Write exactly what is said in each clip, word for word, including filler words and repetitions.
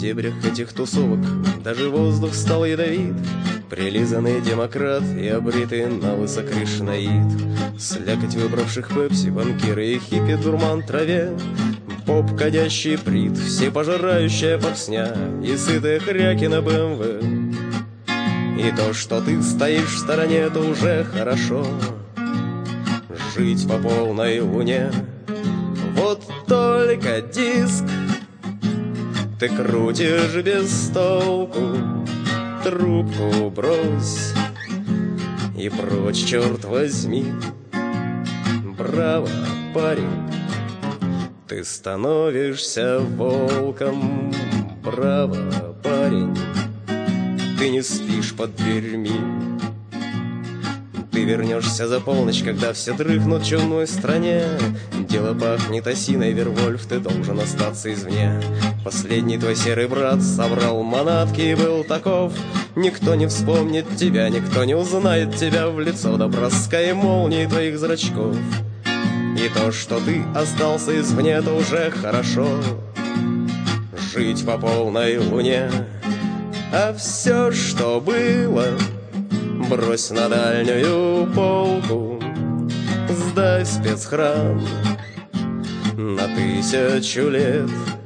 дебрях этих тусовок даже воздух стал ядовит. Прилизанный демократ и обритый на лысо кришнаит. Слякоть выбравших пепси, банкиры и хиппи, дурман траве. Поп, кадящий прит, всепожирающая попсня и сытые хряки на БМВ. И то, что ты стоишь в стороне, это уже хорошо. Жить по полной луне. Вот только диск ты крутишь без толку. Трубку брось и прочь, черт возьми. Браво, парень, ты становишься волком. Браво, парень, ты не спишь под дверьми. Ты вернешься за полночь, когда все дрыхнут в чумной стране. Дело пахнет осиной, Вервольф, ты должен остаться извне. Последний твой серый брат собрал манатки и был таков. Никто не вспомнит тебя, никто не узнает тебя в лицо до броска молнии твоих зрачков. И то, что ты остался извне, это уже хорошо. Жить по полной луне. А все, что было, брось на дальнюю полку. Сдай в спецхран на тысячу лет.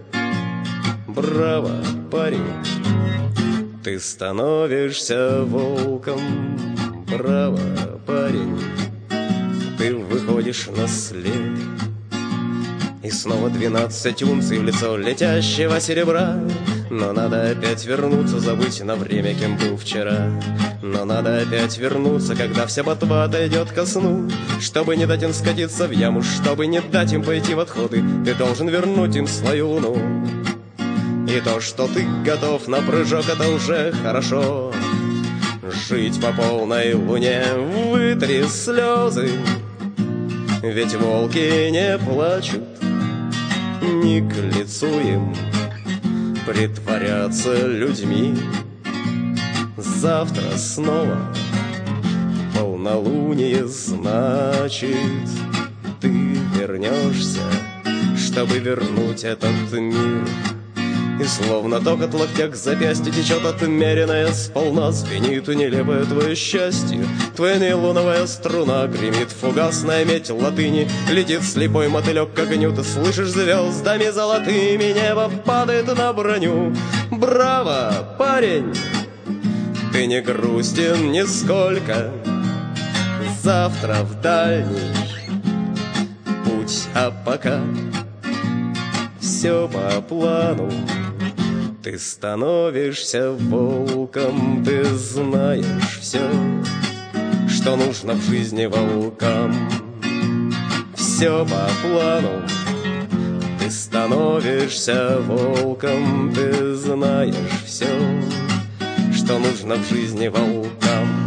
Браво, парень, ты становишься волком. Браво, парень, ты выходишь на след. И снова двенадцать унций в лицо летящего серебра. Но надо опять вернуться, забыть на время, кем был вчера. Но надо опять вернуться, когда вся ботва отойдет ко сну. Чтобы не дать им скатиться в яму, чтобы не дать им пойти в отходы, ты должен вернуть им свою луну. И то, что ты готов на прыжок, это уже хорошо. Жить по полной луне, вытри слезы, ведь волки не плачут, не к лицу им притворяться людьми. Завтра снова полнолуние, значит, ты вернешься, чтобы вернуть этот мир. И словно ток от локтя к запястью течет отмеренная сполна. Звенит нелепое твое счастье, твоя нейлоновая струна. Гремит фугасная медь латыни, летит слепой мотылек к огню. Ты слышишь звездами золотыми, небо падает на броню. Браво, парень, ты не грустен нисколько. Завтра в дальний путь, а пока все по плану. Ты становишься волком, ты знаешь все, что нужно в жизни волкам. Все по плану. Ты становишься волком, ты знаешь все, что нужно в жизни волкам.